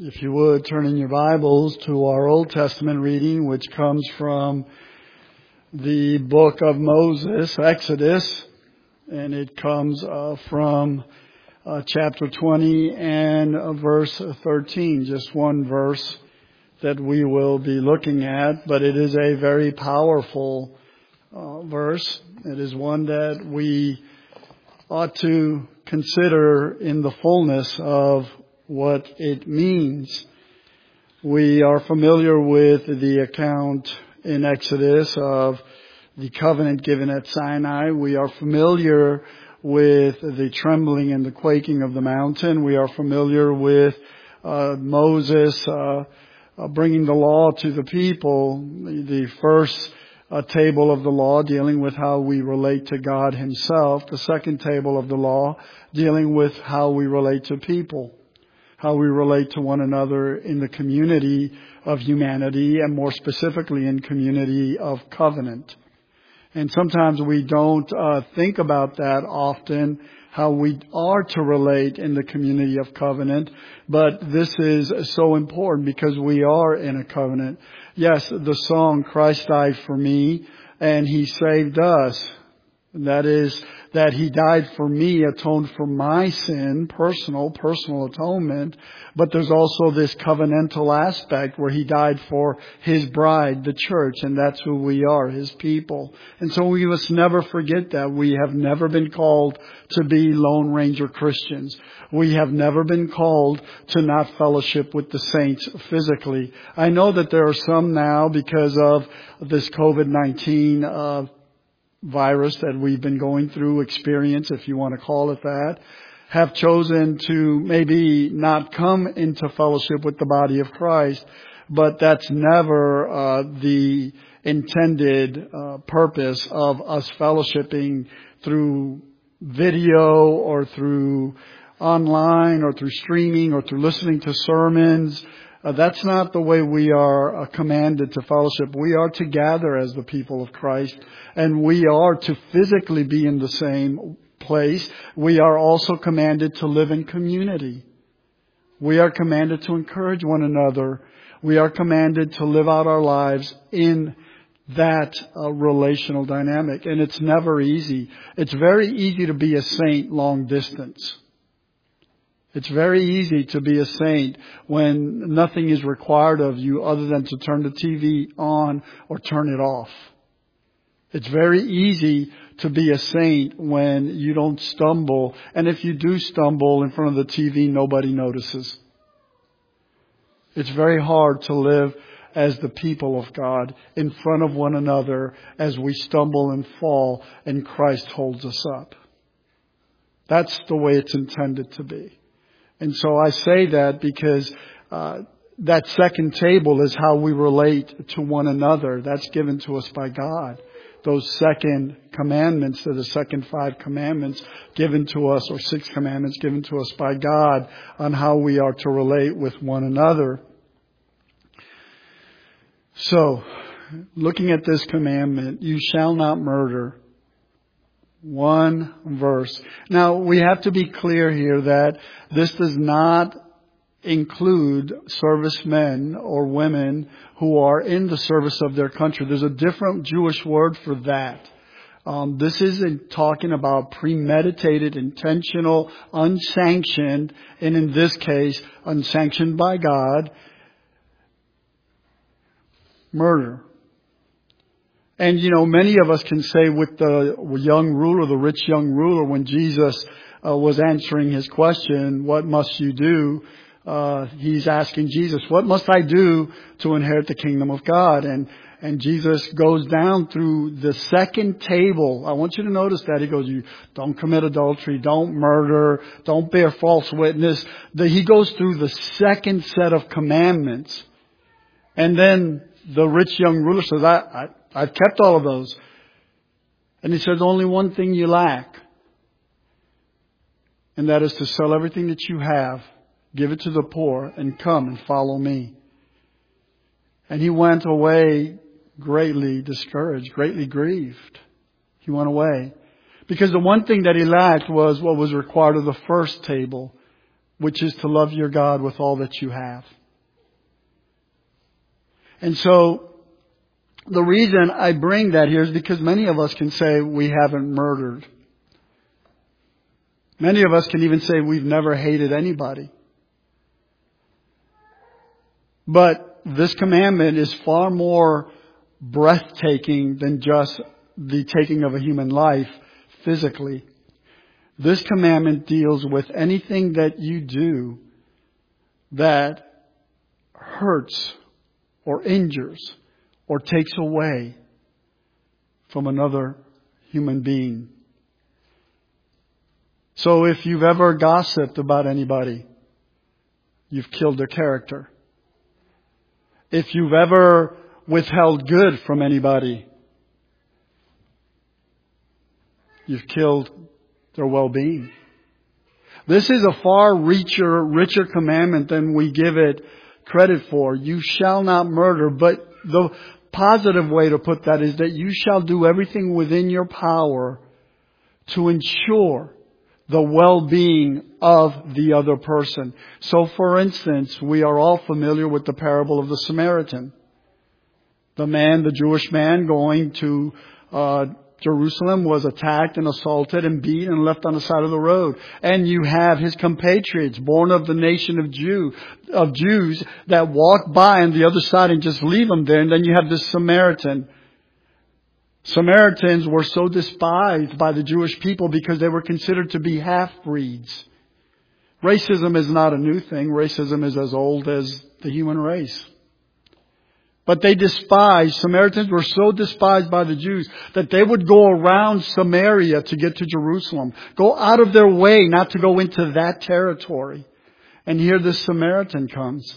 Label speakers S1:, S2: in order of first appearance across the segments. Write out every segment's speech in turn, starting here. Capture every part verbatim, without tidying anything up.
S1: If you would, turn in your Bibles to our Old Testament reading, which comes from the book of Moses, Exodus, and it comes uh, from uh, chapter twenty and uh, verse thirteen, just one verse that we will be looking at, but it is a very powerful uh, verse. It is one that we ought to consider in the fullness of what it means. We are familiar with the account in Exodus of the covenant given at Sinai. We are familiar with the trembling and the quaking of the mountain. We are familiar with uh, Moses uh, uh, bringing the law to the people. The first uh, table of the law dealing with how we relate to God Himself. The second table of the law dealing with how we relate to people. How we relate to one another in the community of humanity, and more specifically in community of covenant. And sometimes we don't uh, think about that often, how we are to relate in the community of covenant. But this is so important because we are in a covenant. Yes, the song, Christ died for me and He saved us. That is, that He died for me, atoned for my sin, personal, personal atonement. But there's also this covenantal aspect where He died for His bride, the church, and that's who we are, His people. And so we must never forget that. We have never been called to be Lone Ranger Christians. We have never been called to not fellowship with the saints physically. I know that there are some now, because of this covid nineteen uh virus that we've been going through, experience, if you want to call it that, have chosen to maybe not come into fellowship with the body of Christ. But that's never uh, the intended uh, purpose of us fellowshipping through video or through online or through streaming or through listening to sermons. Uh, that's not the way we are uh, commanded to fellowship. We are to gather as the people of Christ, and we are to physically be in the same place. We are also commanded to live in community. We are commanded to encourage one another. We are commanded to live out our lives in that uh, relational dynamic. And it's never easy. It's very easy to be a saint long distance. It's very easy to be a saint when nothing is required of you other than to turn the T V on or turn it off. It's very easy to be a saint when you don't stumble. And if you do stumble in front of the T V, nobody notices. It's very hard to live as the people of God in front of one another as we stumble and fall and Christ holds us up. That's the way it's intended to be. And so I say that because uh, that second table is how we relate to one another. That's given to us by God. Those second commandments, are the second five commandments given to us, or six commandments given to us by God on how we are to relate with one another. So, looking at this commandment, you shall not murder. One verse. Now, we have to be clear here that this does not include servicemen or women who are in the service of their country. There's a different Jewish word for that. Um, this isn't talking about premeditated, intentional, unsanctioned, and in this case, unsanctioned by God, murder. And, you know, many of us can say with the young ruler, the rich young ruler, when Jesus uh, was answering his question, what must you do? Uh, he's asking Jesus, what must I do to inherit the kingdom of God? And, and Jesus goes down through the second table. I want you to notice that. He goes, you don't commit adultery, don't murder, don't bear false witness. The, he goes through the second set of commandments. And then the rich young ruler says, I, I I've kept all of those. And He says, only one thing you lack. And that is to sell everything that you have, give it to the poor, and come and follow me. And he went away greatly discouraged, greatly grieved. He went away. Because the one thing that he lacked was what was required of the first table. which is to love your God with all that you have. And so the reason I bring that here is because many of us can say we haven't murdered. Many of us can even say we've never hated anybody. But this commandment is far more breathtaking than just the taking of a human life physically. This commandment deals with anything that you do that hurts or injures or takes away from another human being. So if you've ever gossiped about anybody, you've killed their character. If you've ever withheld good from anybody, you've killed their well-being. This is a far richer, richer commandment than we give it credit for. You shall not murder, but the positive way to put that is that you shall do everything within your power to ensure the well-being of the other person. So, for instance, we are all familiar with the parable of the Samaritan. The man, the Jewish man going to uh, Jerusalem was attacked and assaulted and beat and left on the side of the road. And you have his compatriots, born of the nation of Jew, of Jews, that walk by on the other side and just leave him there. And then you have this Samaritan. Samaritans were so despised by the Jewish people because they were considered to be half-breeds. Racism is not a new thing. Racism is as old as the human race. But they despised, Samaritans were so despised by the Jews that they would go around Samaria to get to Jerusalem. Go out of their way not to go into that territory. And here this Samaritan comes.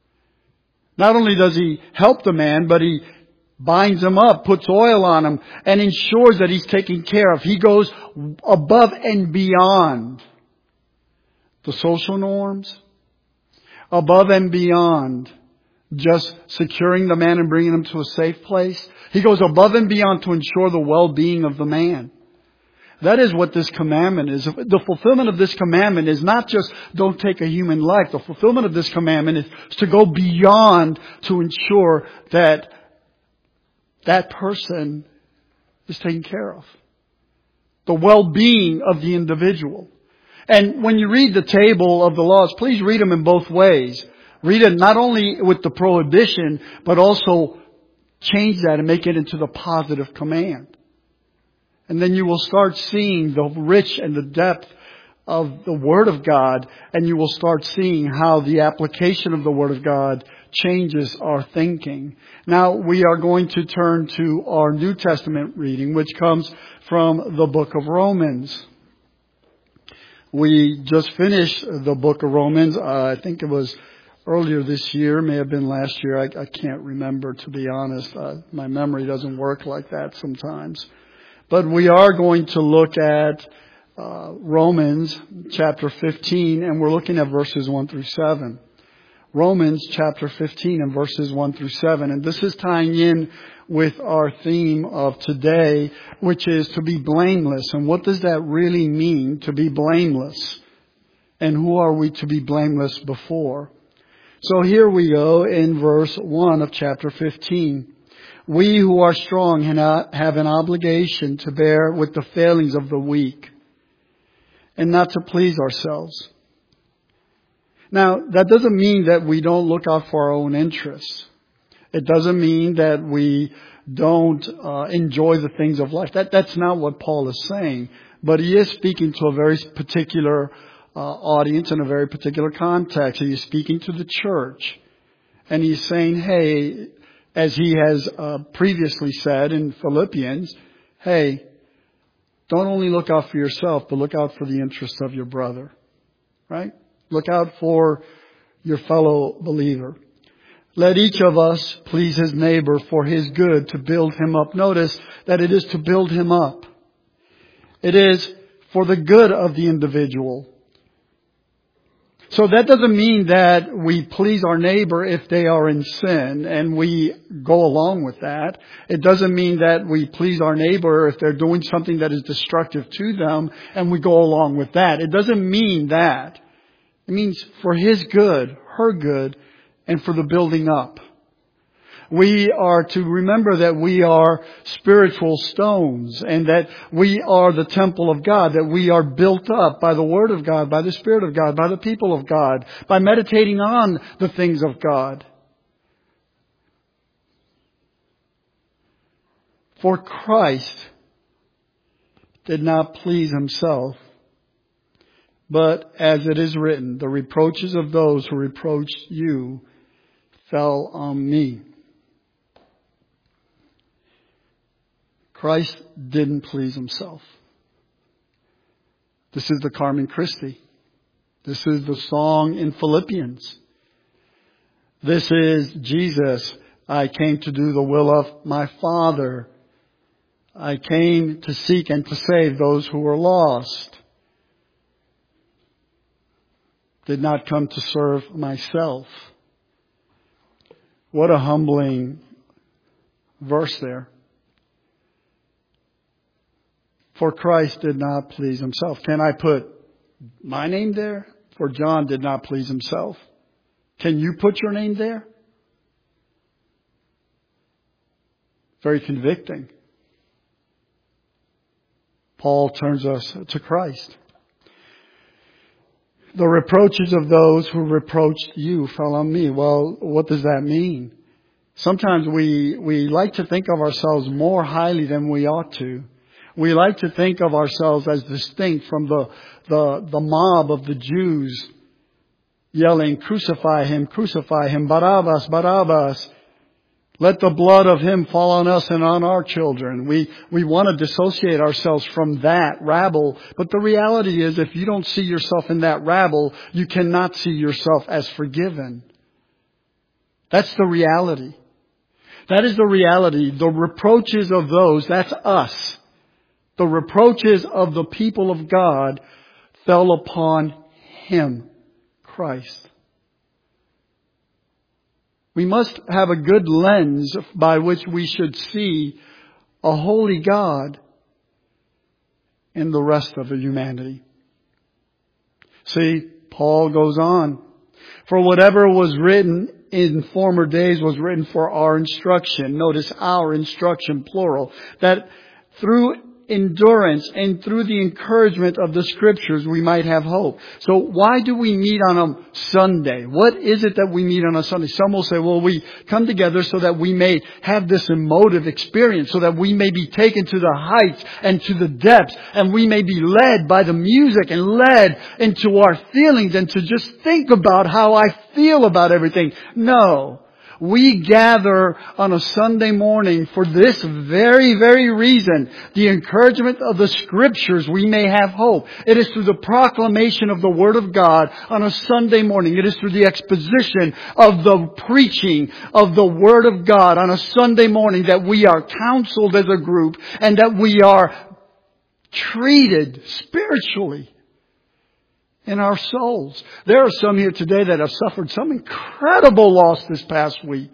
S1: Not only does he help the man, but he binds him up, puts oil on him, and ensures that he's taken care of. He goes above and beyond the social norms, above and beyond just securing the man and bringing him to a safe place. He goes above and beyond to ensure the well-being of the man. That is what this commandment is. The fulfillment of this commandment is not just don't take a human life. The fulfillment of this commandment is to go beyond to ensure that that person is taken care of. The well-being of the individual. And when you read the table of the laws, please read them in both ways. Read it not only with the prohibition, but also change that and make it into the positive command. And then you will start seeing the rich and the depth of the Word of God, and you will start seeing how the application of the Word of God changes our thinking. Now we are going to turn to our New Testament reading, which comes from the book of Romans. We just finished the book of Romans. Uh, I think it was earlier this year, may have been last year. I, I can't remember, to be honest. Uh, my memory doesn't work like that sometimes. But we are going to look at uh, Romans chapter fifteen, and we're looking at verses one through seven. Romans chapter fifteen and verses one through seven. And this is tying in with our theme of today, which is to be blameless. And what does that really mean, to be blameless? And who are we to be blameless before? So here we go in verse one of chapter fifteen. We who are strong have an obligation to bear with the failings of the weak and not to please ourselves. Now, that doesn't mean that we don't look out for our own interests. It doesn't mean that we don't uh, enjoy the things of life. That That's not what Paul is saying. But he is speaking to a very particular uh, audience in a very particular context. He is speaking to the church. And he's saying, hey, as he has uh, previously said in Philippians, hey, don't only look out for yourself, but look out for the interests of your brother. Right? Look out for your fellow believer. Let each of us please his neighbor for his good, to build him up. Notice that it is to build him up. It is for the good of the individual. So that doesn't mean that we please our neighbor if they are in sin and we go along with that. It doesn't mean that we please our neighbor if they're doing something that is destructive to them and we go along with that. It doesn't mean that. It means for His good, her good, and for the building up. We are to remember that we are spiritual stones and that we are the temple of God, that we are built up by the Word of God, by the Spirit of God, by the people of God, by meditating on the things of God. For Christ did not please Himself, but as it is written, the reproaches of those who reproached you fell on me. Christ didn't please Himself. This is the Carmen Christi. This is the song in Philippians. This is Jesus. I came to do the will of my Father. I came to seek and to save those who were lost. Did not come to serve myself. What a humbling verse there. For Christ did not please Himself. Can I put my name there? For John did not please himself. Can you put your name there? Very convicting. Paul turns us to Christ. The reproaches of those who reproached you fell on me. Well, what does that mean? Sometimes we, we like to think of ourselves more highly than we ought to. We like to think of ourselves as distinct from the, the, the mob of the Jews yelling, crucify Him, crucify Him, Barabbas, Barabbas. Let the blood of Him fall on us and on our children. We, we want to dissociate ourselves from that rabble. But the reality is, if you don't see yourself in that rabble, you cannot see yourself as forgiven. That's the reality. That is the reality. The reproaches of those, that's us. The reproaches of the people of God fell upon Him, Christ. We must have a good lens by which we should see a holy God in the rest of the humanity. See, Paul goes on. For whatever was written in former days was written for our instruction. Notice our instruction, plural. That through endurance and through the encouragement of the Scriptures we might have hope. So why do we meet on a Sunday? What is it that we meet on a Sunday? Some will say, well, we come together so that we may have this emotive experience, so that we may be taken to the heights and to the depths, and we may be led by the music and led into our feelings and to just think about how I feel about everything. No. We gather on a Sunday morning for this very, very reason. The encouragement of the Scriptures, we may have hope. It is through the proclamation of the Word of God on a Sunday morning. It is through the exposition of the preaching of the Word of God on a Sunday morning that we are counseled as a group and that we are treated spiritually in our souls. There are some here today that have suffered some incredible loss this past week.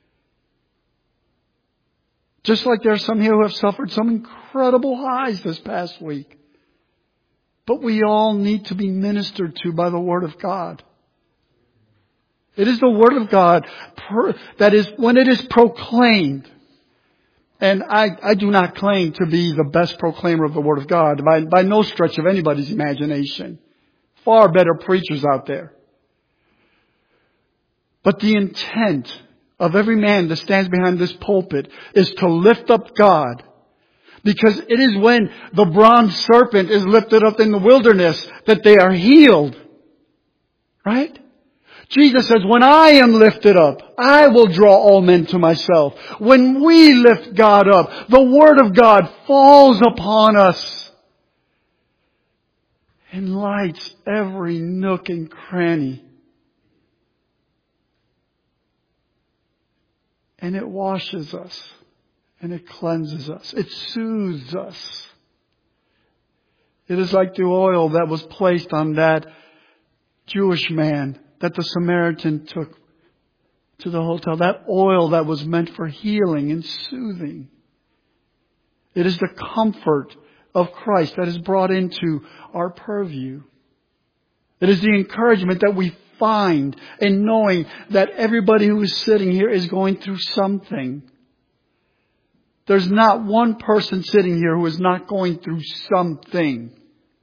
S1: Just like there are some here who have suffered some incredible highs this past week. But we all need to be ministered to by the Word of God. It is the Word of God that is, when it is proclaimed, and I, I do not claim to be the best proclaimer of the Word of God by, by no stretch of anybody's imagination. Far better preachers out there. But the intent of every man that stands behind this pulpit is to lift up God. Because it is when the bronze serpent is lifted up in the wilderness that they are healed. Right? Jesus says, when I am lifted up, I will draw all men to myself. When we lift God up, the Word of God falls upon us. And lights every nook and cranny. And it washes us. And it cleanses us. It soothes us. It is like the oil that was placed on that Jewish man that the Samaritan took to the hotel. That oil that was meant for healing and soothing. It is the comfort of Christ that is brought into our purview. It is the encouragement that we find in knowing that everybody who is sitting here is going through something. There's not one person sitting here who is not going through something.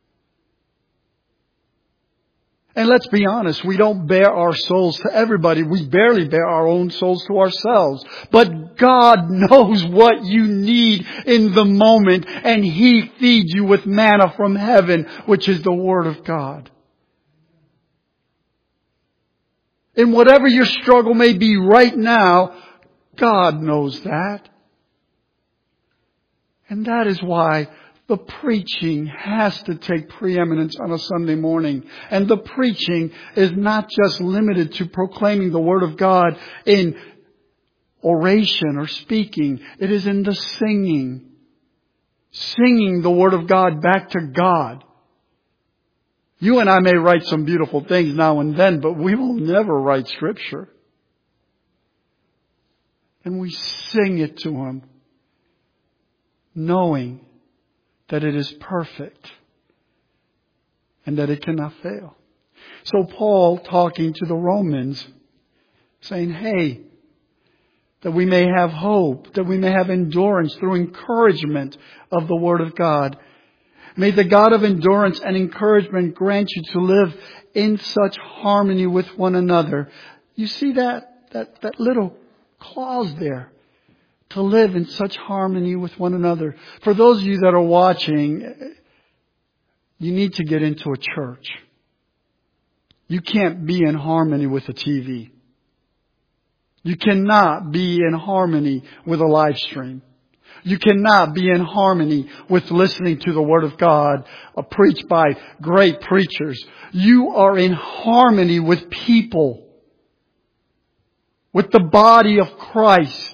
S1: And let's be honest, we don't bare our souls to everybody. We barely bare our own souls to ourselves. But God knows what you need in the moment, and He feeds you with manna from heaven, which is the Word of God. In whatever your struggle may be right now, God knows that. And that is why the preaching has to take preeminence on a Sunday morning. And the preaching is not just limited to proclaiming the Word of God in oration or speaking. It is in the singing. Singing the Word of God back to God. You and I may write some beautiful things now and then, but we will never write Scripture. And we sing it to Him, knowing that it is perfect and that it cannot fail. So Paul, talking to the Romans, saying, hey, that we may have hope, that we may have endurance through encouragement of the Word of God. May the God of endurance and encouragement grant you to live in such harmony with one another. You see that, that, that little clause there. To live in such harmony with one another. For those of you that are watching, you need to get into a church. You can't be in harmony with a T V. You cannot be in harmony with a live stream. You cannot be in harmony with listening to the Word of God uh, preached by great preachers. You are in harmony with people. With the body of Christ.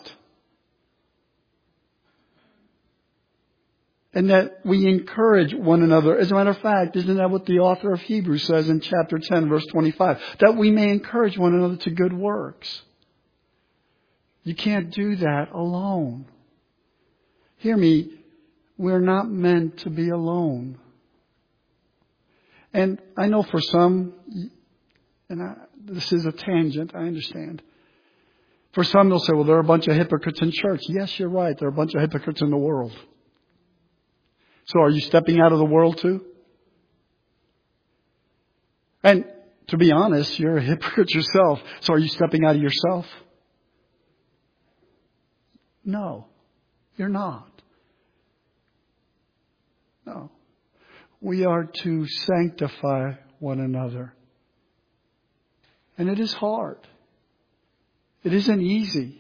S1: And that we encourage one another. As a matter of fact, isn't that what the author of Hebrews says in chapter ten, verse twenty-five? That we may encourage one another to good works. You can't do that alone. Hear me, we're not meant to be alone. And I know for some, and I, this is a tangent, I understand. For some they'll say, well, there are a bunch of hypocrites in church. Yes, you're right, there are a bunch of hypocrites in the world. So are you stepping out of the world too? And to be honest, you're a hypocrite yourself. So are you stepping out of yourself? No, you're not. No. We are to sanctify one another. And it is hard. It isn't easy.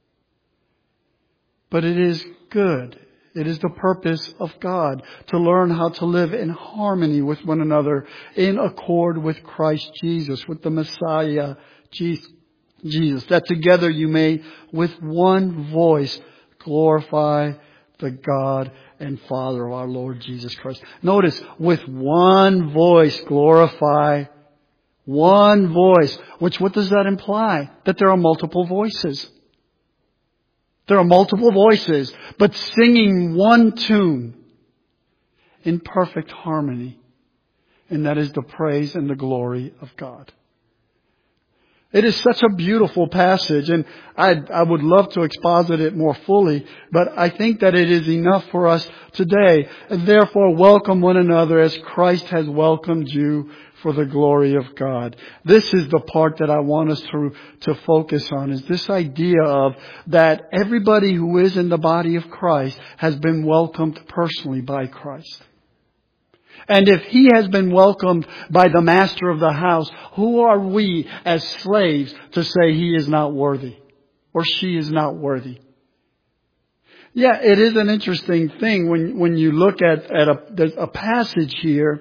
S1: But it is good. It is the purpose of God to learn how to live in harmony with one another, in accord with Christ Jesus, with the Messiah, Jesus, that together you may, with one voice, glorify the God and Father of our Lord Jesus Christ. Notice, with one voice, glorify one voice. Which, what does that imply? That there are multiple voices. There are multiple voices, but singing one tune in perfect harmony. And that is the praise and the glory of God. It is such a beautiful passage, and I, I would love to exposit it more fully, but I think that it is enough for us today. And therefore, welcome one another as Christ has welcomed you for the glory of God. This is the part that I want us to, to focus on, is this idea of that everybody who is in the body of Christ has been welcomed personally by Christ. And if He has been welcomed by the master of the house, who are we as slaves to say he is not worthy or she is not worthy? Yeah, it is an interesting thing when, when you look at, at a, there's a passage here.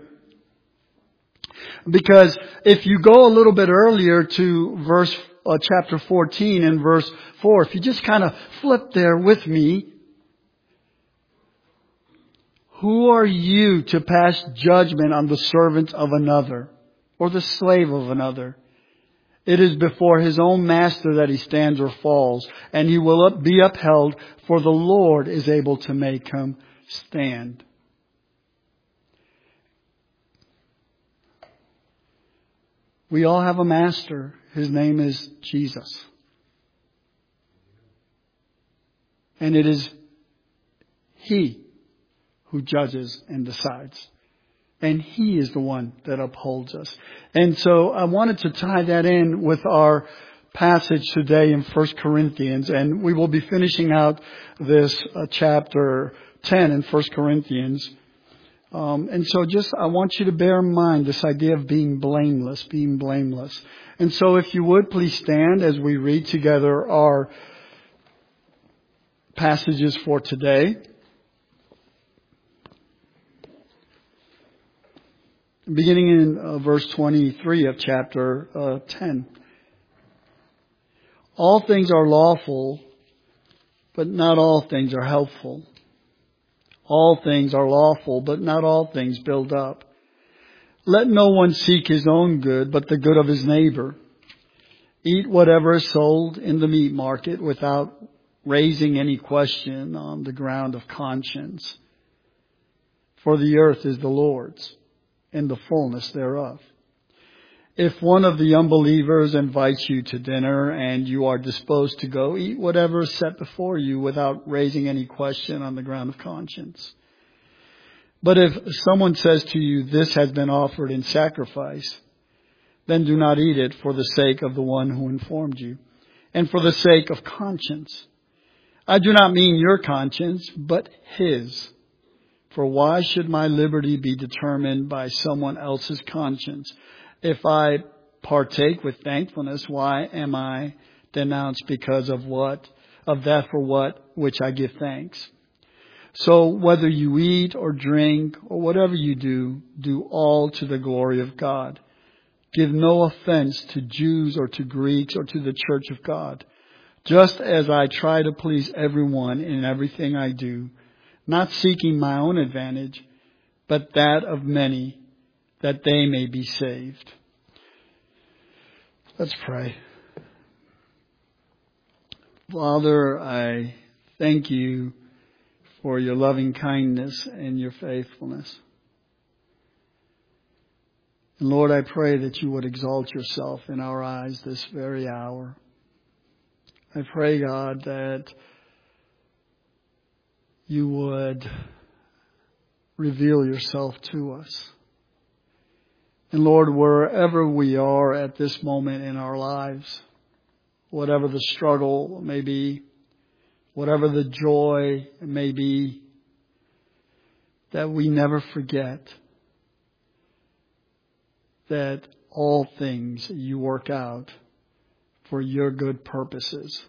S1: Because if you go a little bit earlier to verse, uh, chapter fourteen and verse four, if you just kind of flip there with me. Who are you to pass judgment on the servant of another or the slave of another? It is before his own master that he stands or falls, and he will be upheld, for the Lord is able to make him stand. We all have a master. His name is Jesus. And it is He who judges and decides. And He is the one that upholds us. And so I wanted to tie that in with our passage today in First Corinthians. And we will be finishing out this uh, chapter ten in First Corinthians. Um, and so just, I want you to bear in mind this idea of being blameless, being blameless. And so if you would, please stand as we read together our passages for today. Beginning in uh, verse twenty-three of chapter uh, ten. All things are lawful, but not all things are helpful. All things are lawful, but not all things build up. Let no one seek his own good, but the good of his neighbor. Eat whatever is sold in the meat market without raising any question on the ground of conscience. For the earth is the Lord's, and the fullness thereof. If one of the unbelievers invites you to dinner and you are disposed to go, eat whatever is set before you without raising any question on the ground of conscience. But if someone says to you, this has been offered in sacrifice, then do not eat it for the sake of the one who informed you, and for the sake of conscience. I do not mean your conscience, but his. For why should my liberty be determined by someone else's conscience? If I partake with thankfulness, why am I denounced because of what, of that for what which I give thanks? So whether you eat or drink or whatever you do, do all to the glory of God. Give no offense to Jews or to Greeks or to the church of God, just as I try to please everyone in everything I do, not seeking my own advantage, but that of many, that they may be saved. Let's pray. Father, I thank you for your loving kindness and your faithfulness. And Lord, I pray that you would exalt yourself in our eyes this very hour. I pray, God, that you would reveal yourself to us. And Lord, wherever we are at this moment in our lives, whatever the struggle may be, whatever the joy may be, that we never forget that all things you work out for your good purposes.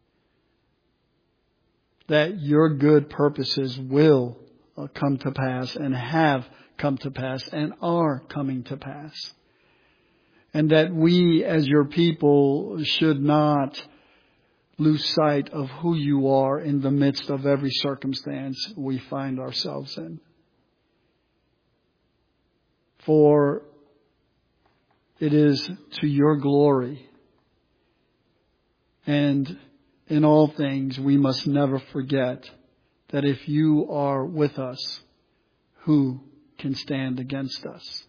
S1: That your good purposes will come to pass and have come to pass and are coming to pass. And that we as your people should not lose sight of who you are in the midst of every circumstance we find ourselves in. For it is to your glory. And in all things, we must never forget that if you are with us, who can stand against us?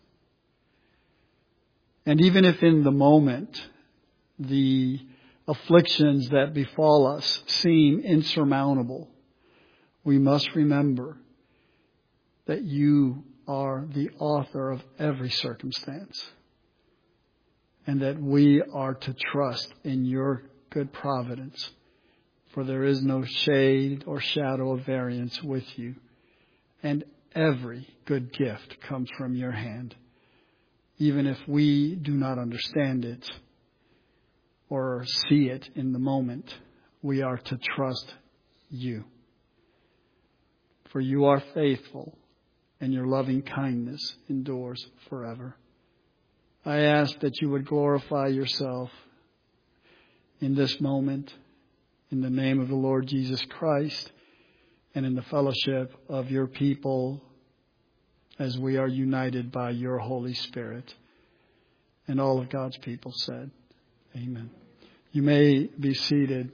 S1: And even if in the moment the afflictions that befall us seem insurmountable, we must remember that you are the author of every circumstance, and that we are to trust in your good providence, for there is no shade or shadow of variance with you, and every good gift comes from your hand. Even if we do not understand it or see it in the moment, we are to trust you. For you are faithful, and your loving kindness endures forever. I ask that you would glorify yourself in this moment, in the name of the Lord Jesus Christ, and in the fellowship of your people as we are united by your Holy Spirit. And all of God's people said, amen. You may be seated.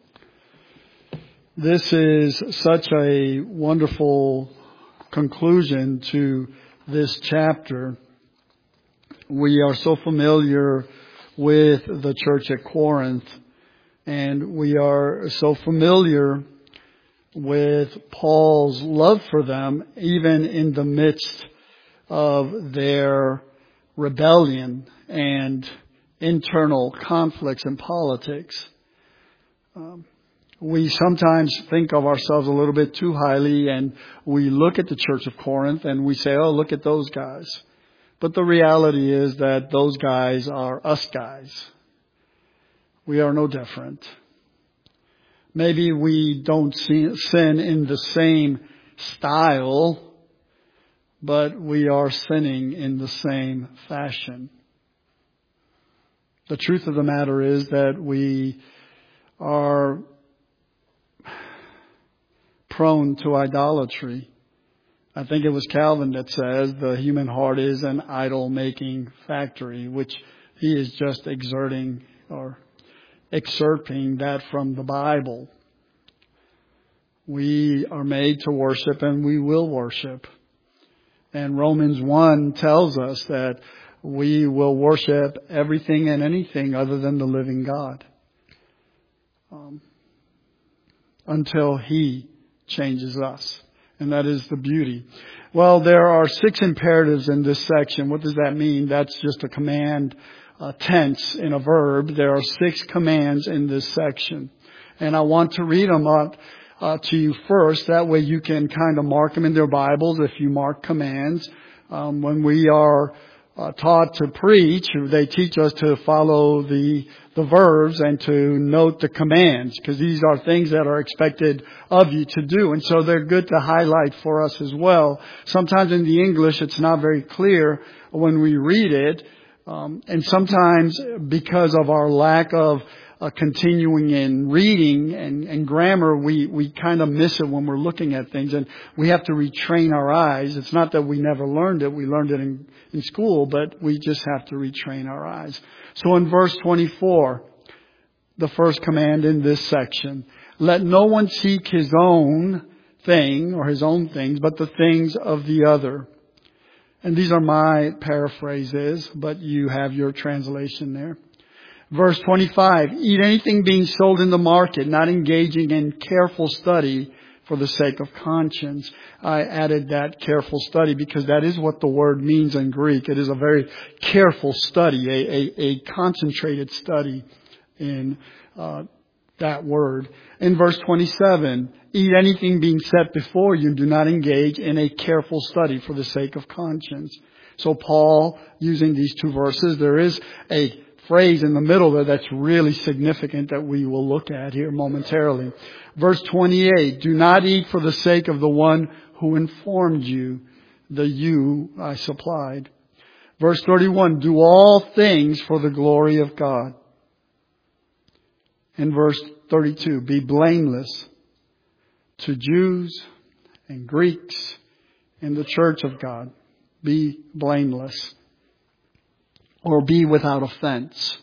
S1: This is such a wonderful conclusion to this chapter, we are so familiar with the church at Corinth, and we are so familiar with Paul's love for them, even in the midst of their rebellion and internal conflicts in politics. Um, we sometimes think of ourselves a little bit too highly, and we look at the church of Corinth and we say, oh, look at those guys. But the reality is that those guys are us guys. We are no different. Maybe we don't sin in the same style, but we are sinning in the same fashion. The truth of the matter is that we are prone to idolatry. I think it was Calvin that says the human heart is an idol-making factory, which he is just exerting or excerpting that from the Bible. We are made to worship, and we will worship. And Romans one tells us that we will worship everything and anything other than the living God um, until He changes us. And that is the beauty. Well, there are six imperatives in this section. What does that mean? That's just a command uh, tense in a verb. There are six commands in this section. And I want to read them up uh, to you first. That way you can kind of mark them in their Bibles if you mark commands. Um, when we are uh, taught to preach, they teach us to follow the the verbs and to note the commands, because these are things that are expected of you to do. And so they're good to highlight for us as well. Sometimes in the English, it's not very clear when we read it. Um, and sometimes because of our lack of uh, continuing in reading and, and grammar, we, we kind of miss it when we're looking at things. And we have to retrain our eyes. It's not that we never learned it. We learned it in, in school, but we just have to retrain our eyes. So in verse twenty-four, the first command in this section, let no one seek his own thing or his own things, but the things of the other. And these are my paraphrases, but you have your translation there. Verse twenty-five, eat anything being sold in the market, not engaging in careful study for the sake of conscience. I added that careful study because that is what the word means in Greek. It is a very careful study, a, a, a concentrated study in uh, that word. In verse twenty-seven, eat anything being set before you, do not engage in a careful study for the sake of conscience. So Paul, using these two verses, there is a phrase in the middle there that's really significant that we will look at here momentarily. Verse twenty-eight, do not eat for the sake of the one who informed you, the you I supplied. Verse thirty-one, do all things for the glory of God. In verse thirty-two, be blameless to Jews and Greeks in the church of God. Be blameless, or be without offense.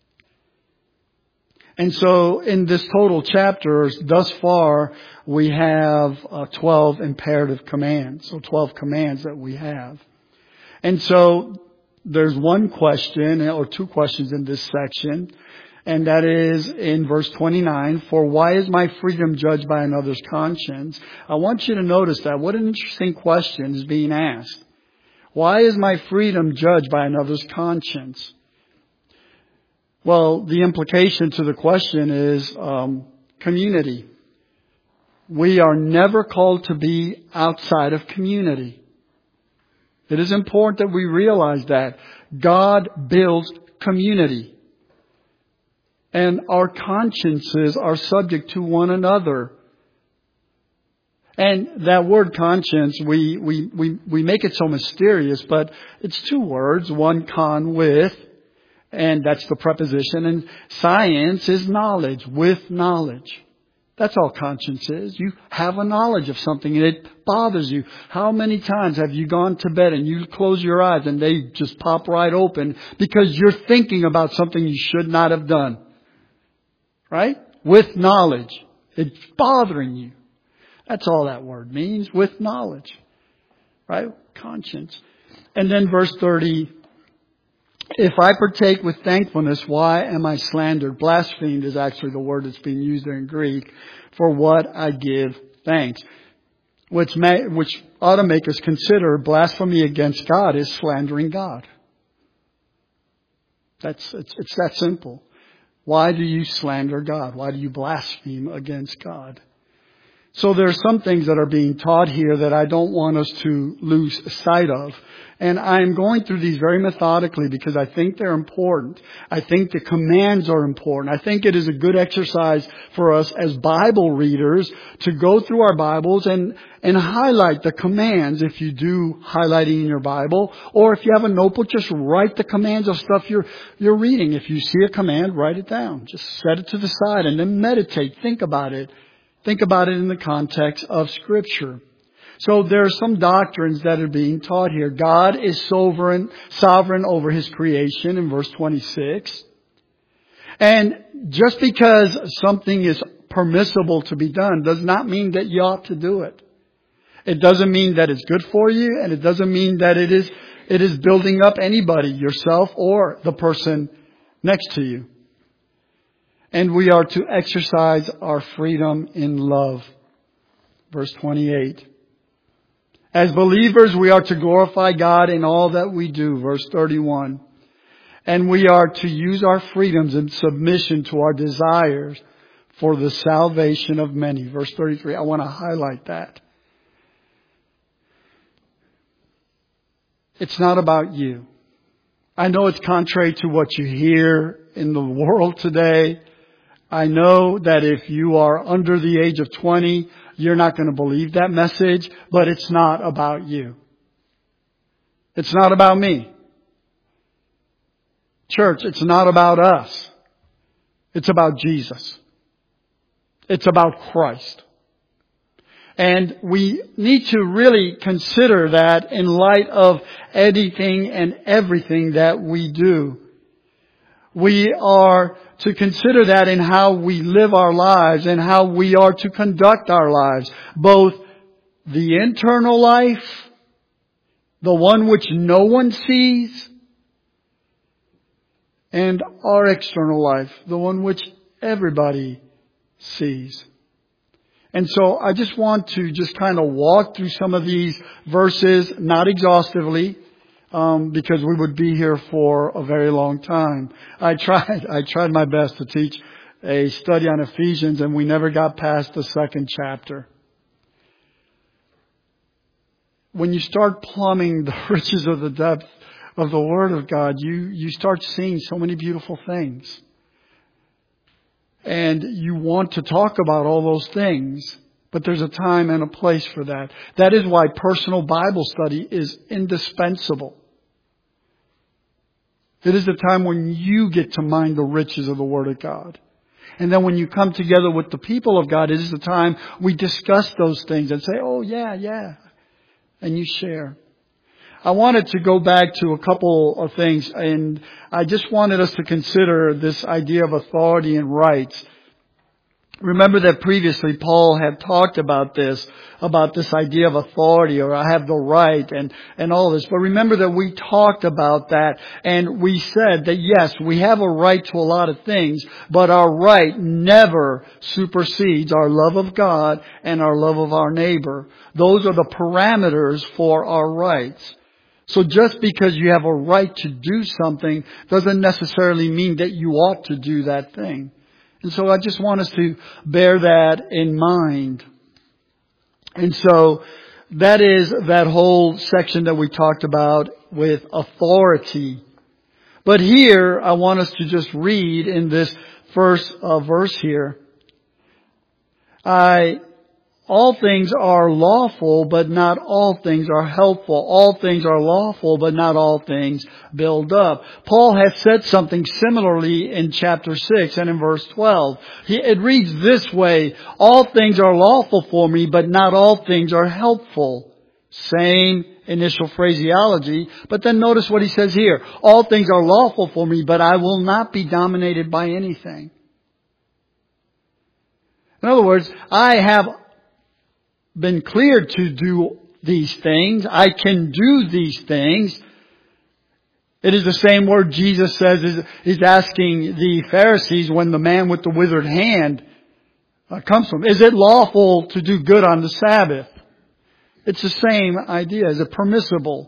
S1: And so in this total chapter, thus far, we have uh, twelve imperative commands. So twelve commands that we have. And so there's one question or two questions in this section. And that is in verse twenty-nine, for why is my freedom judged by another's conscience? I want you to notice that. What an interesting question is being asked. Why is my freedom judged by another's conscience? Well, the implication to the question is um, community. We are never called to be outside of community. It is important that we realize that God builds community. And our consciences are subject to one another. And that word conscience, we, we, we, we make it so mysterious, but it's two words, one con with, and that's the preposition, and science is knowledge, with knowledge. That's all conscience is. You have a knowledge of something and it bothers you. How many times have you gone to bed and you close your eyes and they just pop right open because you're thinking about something you should not have done? Right? With knowledge. It's bothering you. That's all that word means, with knowledge. Right? Conscience. And then verse thirty, If I partake with thankfulness, why am I slandered? Blasphemed is actually the word that's being used there in Greek for what I give thanks. Which may, which ought to make us consider blasphemy against God is slandering God. That's, it's, it's that simple. Why do you slander God? Why do you blaspheme against God? So there are some things that are being taught here that I don't want us to lose sight of. And I'm going through these very methodically because I think they're important. I think the commands are important. I think it is a good exercise for us as Bible readers to go through our Bibles and, and highlight the commands if you do highlighting in your Bible. Or if you have a notebook, just write the commands of stuff you're, you're reading. If you see a command, write it down. Just set it to the side and then meditate. Think about it. Think about it in the context of Scripture. So there are some doctrines that are being taught here. God is sovereign, sovereign over His creation in verse twenty-six. And just because something is permissible to be done does not mean that you ought to do it. It doesn't mean that it's good for you, and it doesn't mean that it is, it is building up anybody, yourself or the person next to you. And we are to exercise our freedom in love. Verse twenty-eight. As believers, we are to glorify God in all that we do. Verse thirty-one. And we are to use our freedoms in submission to our desires for the salvation of many. Verse thirty-three. I want to highlight that. It's not about you. I know it's contrary to what you hear in the world today. I know that if you are under the age of twenty, you're not going to believe that message, but it's not about you. It's not about me. Church, it's not about us. It's about Jesus. It's about Christ. And we need to really consider that in light of anything and everything that we do. We are to consider that in how we live our lives and how we are to conduct our lives. Both the internal life, the one which no one sees, and our external life, the one which everybody sees. And so I just want to just kind of walk through some of these verses, not exhaustively, Um, because we would be here for a very long time. I tried, I tried my best to teach a study on Ephesians, and we never got past the second chapter. When you start plumbing the riches of the depth of the Word of God, you, you start seeing so many beautiful things. And you want to talk about all those things. But there's a time and a place for that. That is why personal Bible study is indispensable. It is the time when you get to mind the riches of the Word of God. And then when you come together with the people of God, it is the time we discuss those things and say, oh yeah, yeah. And you share. I wanted to go back to a couple of things, and I just wanted us to consider this idea of authority and rights. Remember that previously Paul had talked about this, about this idea of authority, or I have the right and, and all this. But remember that we talked about that, and we said that yes, we have a right to a lot of things, but our right never supersedes our love of God and our love of our neighbor. Those are the parameters for our rights. So just because you have a right to do something doesn't necessarily mean that you ought to do that thing. And so I just want us to bear that in mind. And so that is that whole section that we talked about with authority. But here I want us to just read in this first uh, verse here. I All things are lawful, but not all things are helpful. All things are lawful, but not all things build up. Paul has said something similarly in chapter six and in verse twelve. He, it reads this way, all things are lawful for me, but not all things are helpful. Same initial phraseology, but then notice what he says here. All things are lawful for me, but I will not be dominated by anything. In other words, I have been cleared to do these things. I can do these things. It is the same word Jesus says is, is asking the Pharisees when the man with the withered hand uh, comes from. Is it lawful to do good on the Sabbath? It's the same idea. Is it permissible?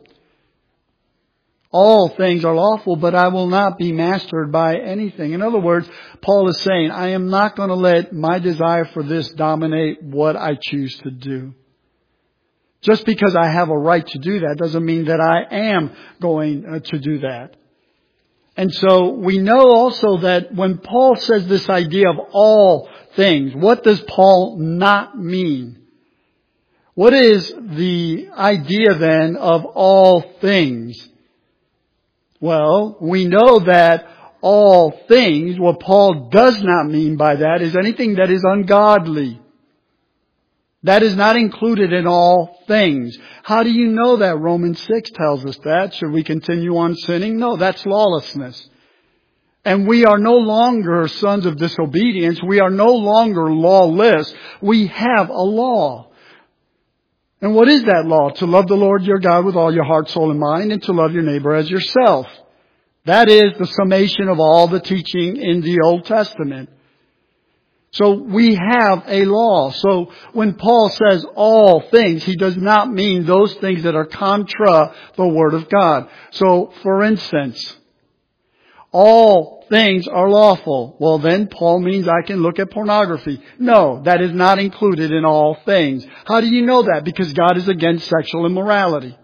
S1: All things are lawful, but I will not be mastered by anything. In other words, Paul is saying, I am not going to let my desire for this dominate what I choose to do. Just because I have a right to do that doesn't mean that I am going uh, to do that. And so we know also that when Paul says this idea of all things, what does Paul not mean? What is the idea then of all things? Well, we know that all things, what Paul does not mean by that is anything that is ungodly. That is not included in all things. How do you know that? Romans six tells us that. Should we continue on sinning? No, that's lawlessness. And we are no longer sons of disobedience. We are no longer lawless. We have a law. And what is that law? To love the Lord your God with all your heart, soul, and mind, and to love your neighbor as yourself. That is the summation of all the teaching in the Old Testament. So we have a law. So when Paul says all things, he does not mean those things that are contra the Word of God. So, for instance, all things are lawful. Well, then Paul means I can look at pornography. No, that is not included in all things. How do you know that? Because God is against sexual immorality.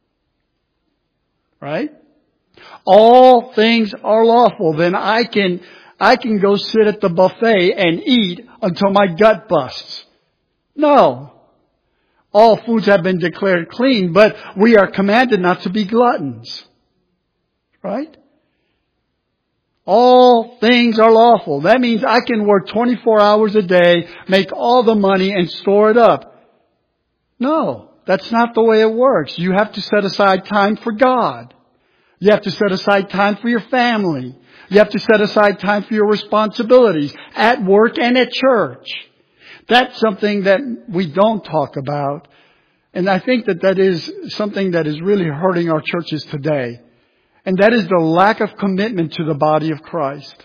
S1: Right? All things are lawful. Then I can, I can go sit at the buffet and eat until my gut busts. No. All foods have been declared clean, but we are commanded not to be gluttons. Right? All things are lawful. That means I can work twenty-four hours a day, make all the money, and store it up. No, that's not the way it works. You have to set aside time for God. You have to set aside time for your family. You have to set aside time for your responsibilities at work and at church. That's something that we don't talk about. And I think that that is something that is really hurting our churches today. And that is the lack of commitment to the body of Christ.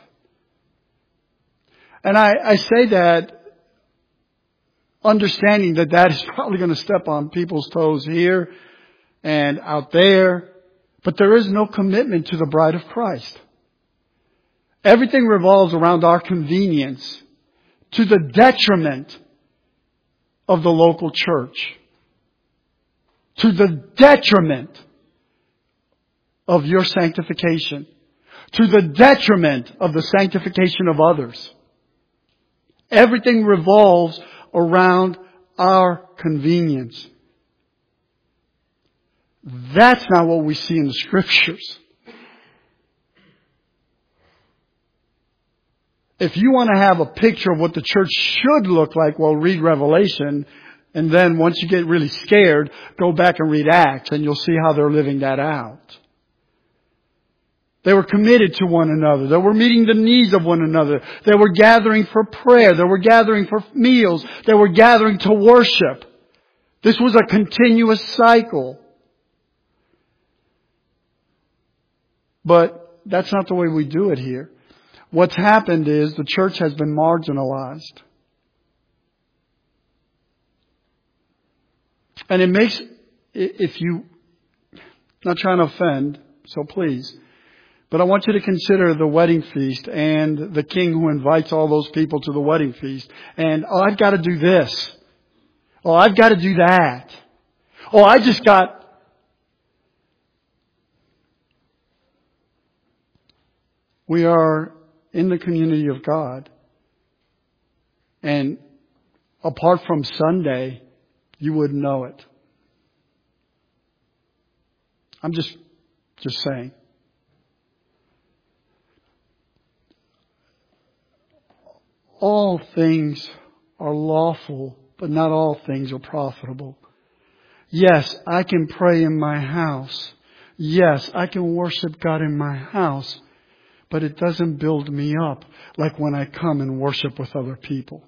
S1: And I, I say that understanding that that is probably going to step on people's toes here and out there. But there is no commitment to the bride of Christ. Everything revolves around our convenience to the detriment of the local church. To the detriment of your sanctification. To the detriment of the sanctification of others. Everything revolves around our convenience. That's not what we see in the Scriptures. If you want to have a picture of what the church should look like, well, read Revelation. And then once you get really scared, go back and read Acts, and you'll see how they're living that out. They were committed to one another. They were meeting the needs of one another. They were gathering for prayer. They were gathering for meals. They were gathering to worship. This was a continuous cycle. But that's not the way we do it here. What's happened is the church has been marginalized. And it makes, if you, not trying to offend, so please, but I want you to consider the wedding feast and the king who invites all those people to the wedding feast. And, oh, I've got to do this. Oh, I've got to do that. Oh, I just got... We are in the community of God. And apart from Sunday, you wouldn't know it. I'm just, just saying. All things are lawful, but not all things are profitable. Yes, I can pray in my house. Yes, I can worship God in my house. But it doesn't build me up like when I come and worship with other people.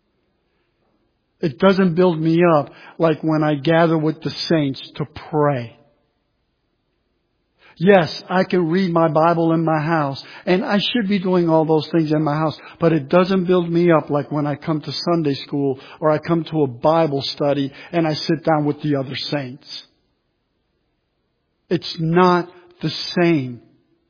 S1: It doesn't build me up like when I gather with the saints to pray. Yes, I can read my Bible in my house, and I should be doing all those things in my house, but it doesn't build me up like when I come to Sunday school or I come to a Bible study and I sit down with the other saints. It's not the same.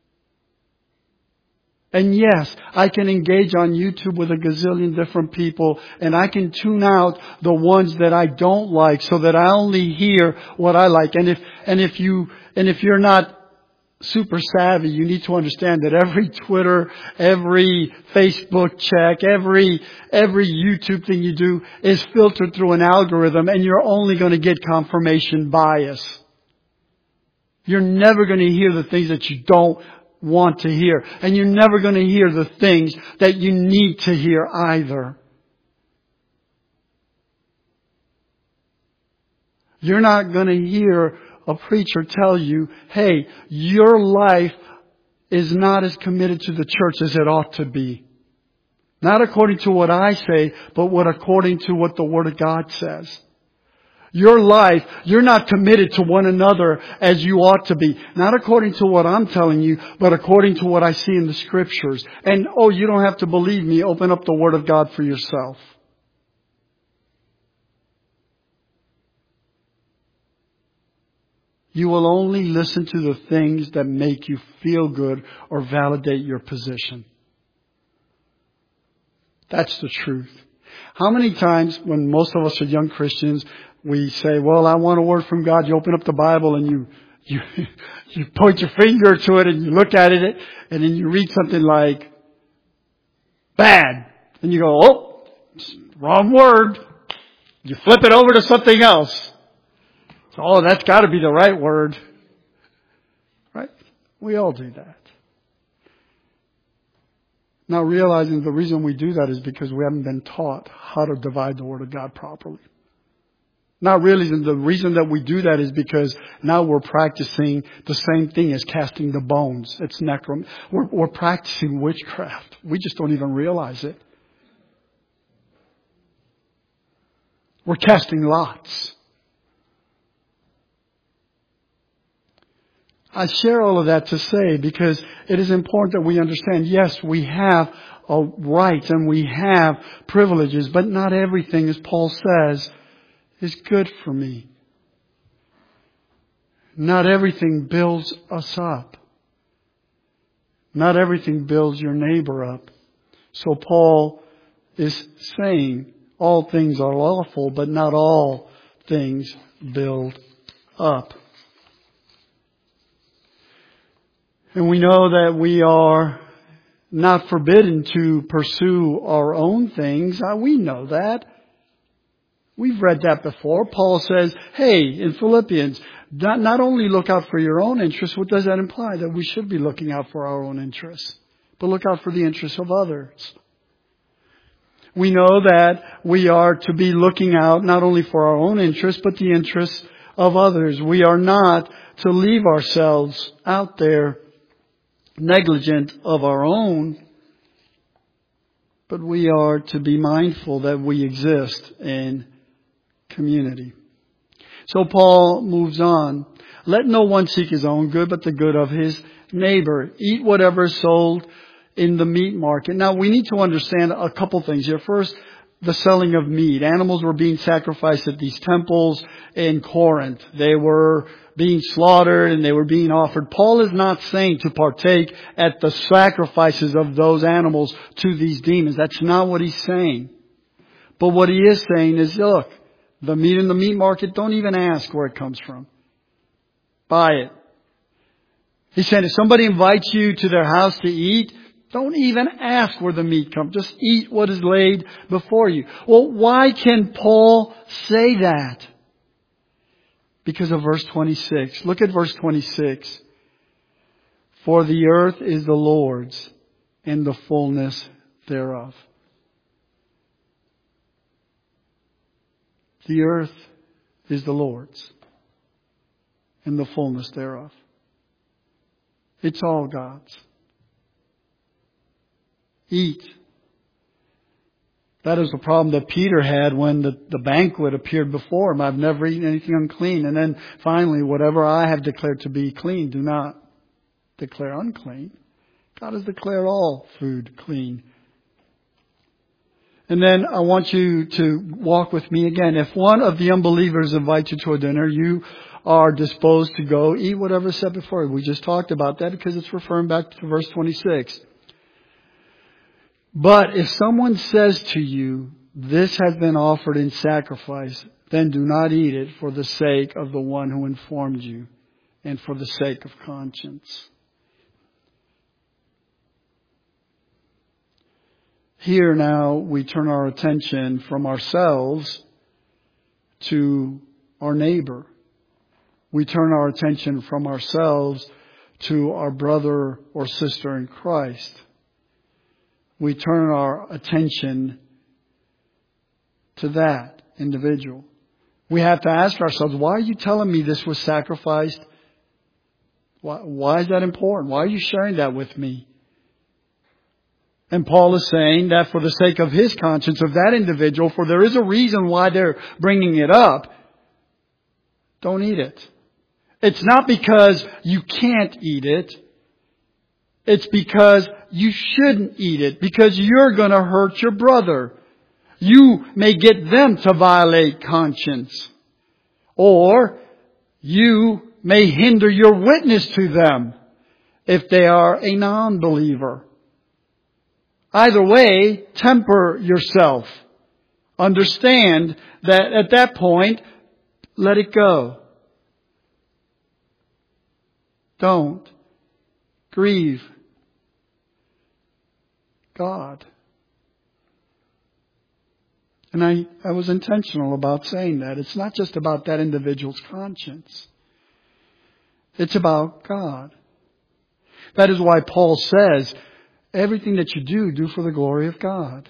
S1: And yes, I can engage on YouTube with a gazillion different people, and I can tune out the ones that I don't like so that I only hear what I like. And if, and if you, and if you're not super savvy, you need to understand that every Twitter, every Facebook check, every, every YouTube thing you do is filtered through an algorithm, and you're only going to get confirmation bias. You're never going to hear the things that you don't want to hear. And you're never going to hear the things that you need to hear either. You're not going to hear a preacher tell you, hey, your life is not as committed to the church as it ought to be. Not according to what I say, but what according to what the Word of God says. Your life, you're not committed to one another as you ought to be. Not according to what I'm telling you, but according to what I see in the Scriptures. And, oh, you don't have to believe me. Open up the Word of God for yourself. You will only listen to the things that make you feel good or validate your position. That's the truth. How many times when most of us are young Christians, we say, well, I want a word from God. You open up the Bible and you, you, you point your finger to it and you look at it and then you read something like bad. And you go, oh, wrong word. You flip it over to something else. Oh, that's got to be the right word. Right? We all do that. Now realizing the reason we do that is because we haven't been taught how to divide the Word of God properly. Not realizing the reason that we do that is because now we're practicing the same thing as casting the bones. It's necrom. We're, we're practicing witchcraft. We just don't even realize it. We're casting lots. I share all of that to say because it is important that we understand, yes, we have a right and we have privileges, but not everything, as Paul says, is good for me. Not everything builds us up. Not everything builds your neighbor up. So Paul is saying all things are lawful, but not all things build up. And we know that we are not forbidden to pursue our own things. We know that. We've read that before. Paul says, hey, in Philippians, not, not only look out for your own interests. What does that imply? That we should be looking out for our own interests, but look out for the interests of others. We know that we are to be looking out not only for our own interests, but the interests of others. We are not to leave ourselves out there negligent of our own, but we are to be mindful that we exist in community. So Paul moves on. Let no one seek his own good, but the good of his neighbor. Eat whatever is sold in the meat market. Now we need to understand a couple things here. First, the selling of meat. Animals were being sacrificed at these temples in Corinth. They were being slaughtered and they were being offered. Paul is not saying to partake at the sacrifices of those animals to these demons. That's not what he's saying. But what he is saying is, look, the meat in the meat market, don't even ask where it comes from. Buy it. He said, if somebody invites you to their house to eat, don't even ask where the meat comes. Just eat what is laid before you. Well, why can Paul say that? Because of verse twenty-six. Look at verse twenty-six. For the earth is the Lord's and the fullness thereof. The earth is the Lord's and the fullness thereof. It's all God's. Eat. That is the problem that Peter had when the, the banquet appeared before him. I've never eaten anything unclean. And then finally, whatever I have declared to be clean, do not declare unclean. God has declared all food clean. And then I want you to walk with me again. If one of the unbelievers invites you to a dinner, you are disposed to go eat whatever is set before you. We just talked about that because it's referring back to verse twenty-six. But if someone says to you, this has been offered in sacrifice, then do not eat it for the sake of the one who informed you and for the sake of conscience. Here now we turn our attention from ourselves to our neighbor. We turn our attention from ourselves to our brother or sister in Christ. We turn our attention to that individual. We have to ask ourselves, why are you telling me this was sacrificed? Why, why is that important? Why are you sharing that with me? And Paul is saying that for the sake of his conscience, of that individual, for there is a reason why they're bringing it up, don't eat it. It's not because you can't eat it. It's because you shouldn't eat it, because you're going to hurt your brother. You may get them to violate conscience. Or you may hinder your witness to them if they are a non-believer. Either way, temper yourself. Understand that at that point, let it go. Don't grieve God. And I, I was intentional about saying that. It's not just about that individual's conscience. It's about God. That is why Paul says, everything that you do, do for the glory of God.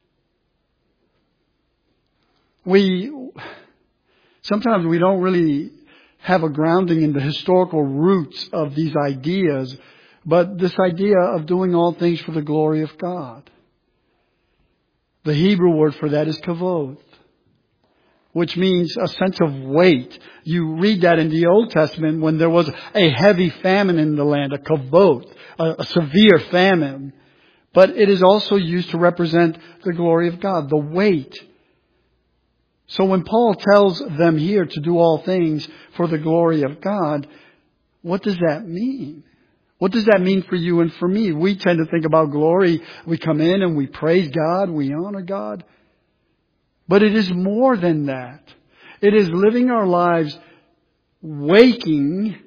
S1: We, sometimes we don't really have a grounding in the historical roots of these ideas, but this idea of doing all things for the glory of God. The Hebrew word for that is kavod, which means a sense of weight. You read that in the Old Testament when there was a heavy famine in the land, a kavod, a, a severe famine. But it is also used to represent the glory of God, the weight. So when Paul tells them here to do all things for the glory of God, what does that mean? What does that mean for you and for me? We tend to think about glory. We come in and we praise God. We honor God. But it is more than that. It is living our lives waking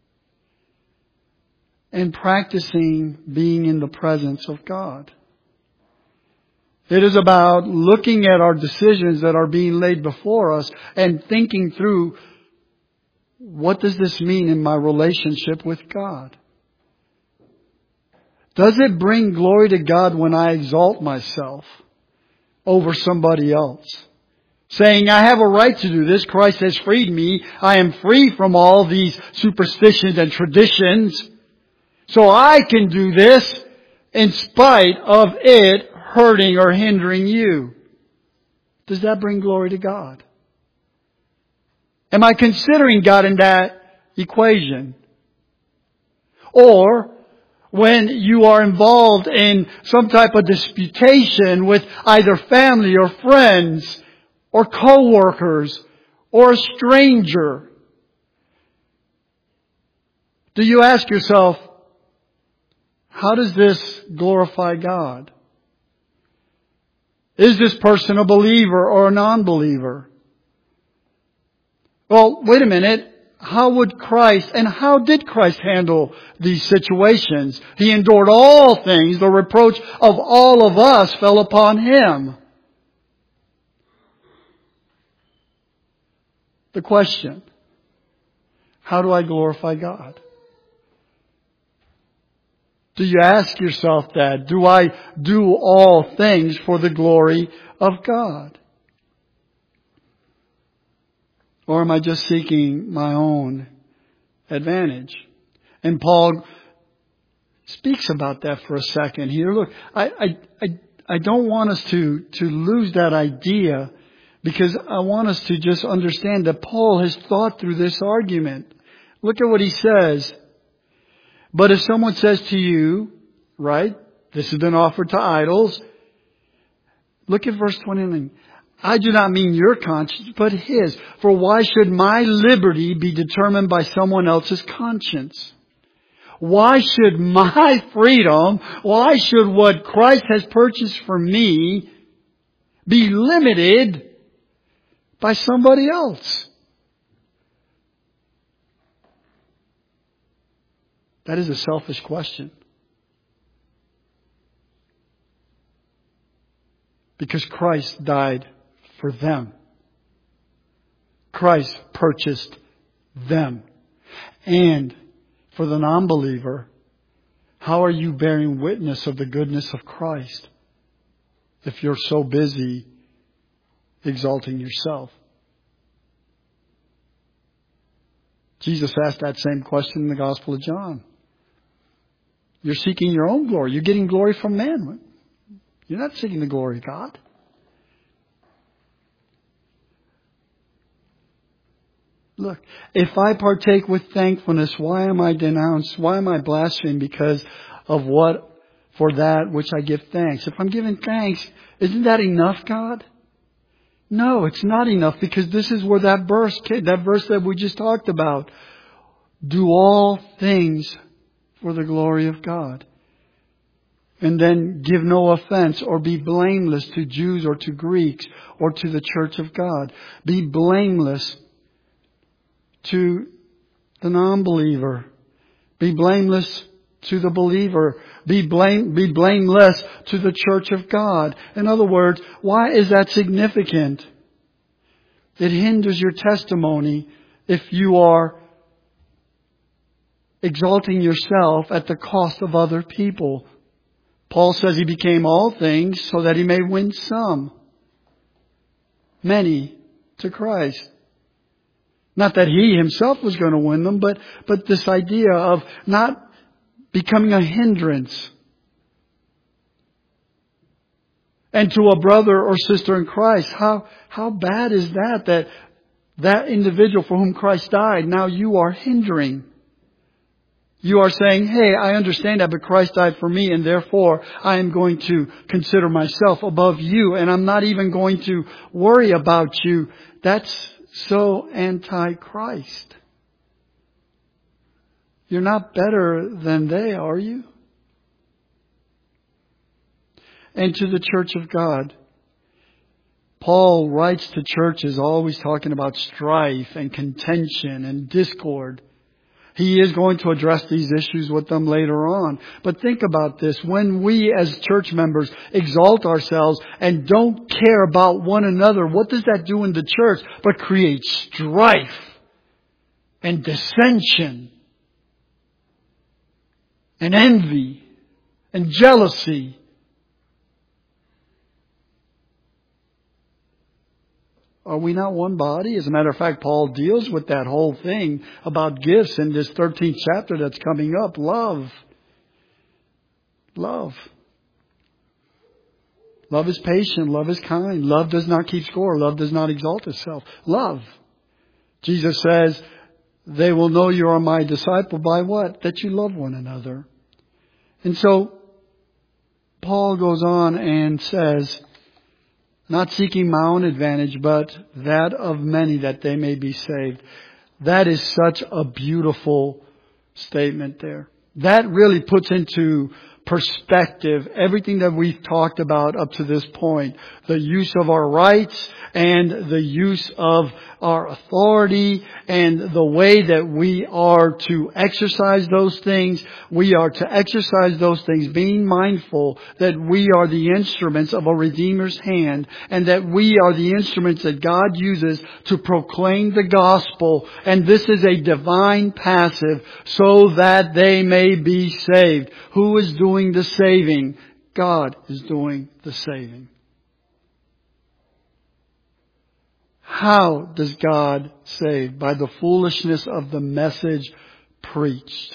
S1: and practicing being in the presence of God. It is about looking at our decisions that are being laid before us and thinking through, what does this mean in my relationship with God? Does it bring glory to God when I exalt myself over somebody else? Saying, I have a right to do this. Christ has freed me. I am free from all these superstitions and traditions. So I can do this in spite of it hurting or hindering you. Does that bring glory to God? Am I considering God in that equation? Or when you are involved in some type of disputation with either family or friends or co-workers or a stranger, do you ask yourself, how does this glorify God? Is this person a believer or a non-believer? Well, wait a minute. How would Christ, and how did Christ handle these situations? He endured all things. The reproach of all of us fell upon Him. The question, how do I glorify God? Do you ask yourself that? Do I do all things for the glory of God? Or am I just seeking my own advantage? And Paul speaks about that for a second here. Look, I, I, I, I don't want us to, to lose that idea, because I want us to just understand that Paul has thought through this argument. Look at what he says. But if someone says to you, right, this has been offered to idols. Look at verse twenty-nine. I do not mean your conscience, but his. For why should my liberty be determined by someone else's conscience? Why should my freedom, why should what Christ has purchased for me be limited by somebody else? That is a selfish question. Because Christ died for them. Christ purchased them. And for the non-believer, how are you bearing witness of the goodness of Christ if you're so busy exalting yourself? Jesus asked that same question in the Gospel of John. You're seeking your own glory. You're getting glory from man. You're not seeking the glory of God. Look, if I partake with thankfulness, why am I denounced? Why am I blasphemed? Because of what, for that which I give thanks. If I'm giving thanks, isn't that enough, God? No, it's not enough, because this is where that verse, that verse that we just talked about. Do all things for the glory of God. And then give no offense or be blameless to Jews or to Greeks or to the church of God. Be blameless to the non-believer. Be blameless to the believer. Be blame, be blameless to the church of God. In other words, why is that significant? It hinders your testimony if you are exalting yourself at the cost of other people. Paul says he became all things so that he may win some, many, to Christ. Not that he himself was going to win them, but, but this idea of not becoming a hindrance. And to a brother or sister in Christ, how, how bad is that, that that individual for whom Christ died, now you are hindering. You are saying, hey, I understand that, but Christ died for me, and therefore I am going to consider myself above you, and I'm not even going to worry about you. That's so anti-Christ. You're not better than they, are you? And to the church of God, Paul writes to churches always talking about strife and contention and discord. He is going to address these issues with them later on. But think about this. When we as church members exalt ourselves and don't care about one another, what does that do in the church but create strife and dissension and envy and jealousy? Are we not one body? As a matter of fact, Paul deals with that whole thing about gifts in this thirteenth chapter that's coming up. Love. Love. Love is patient. Love is kind. Love does not keep score. Love does not exalt itself. Love. Jesus says, they will know you are my disciple by what? That you love one another. And so, Paul goes on and says, not seeking my own advantage, but that of many, that they may be saved. That is such a beautiful statement there. That really puts into perspective everything that we've talked about up to this point. The use of our rights and the use of our authority and the way that we are to exercise those things. We are to exercise those things being mindful that we are the instruments of a Redeemer's hand, and that we are the instruments that God uses to proclaim the gospel. And this is a divine passive, so that they may be saved. Who is doing the saving? God is doing the saving. How does God save? By the foolishness of the message preached.